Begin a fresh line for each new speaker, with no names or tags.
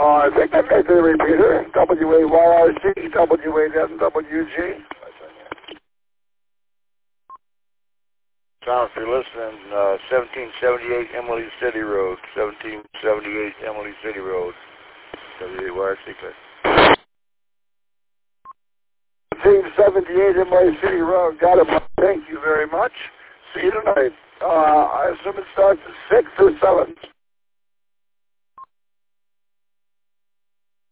I think I made the repeater. WAYRC, WANWG.
Tom, if you're listening, 1778 Emily City Road, 1778 Emily City Road, WAYRC.
1778 Emily City Road. Got it. Thank you very much. See you tonight. I assume it starts at 6 or 7.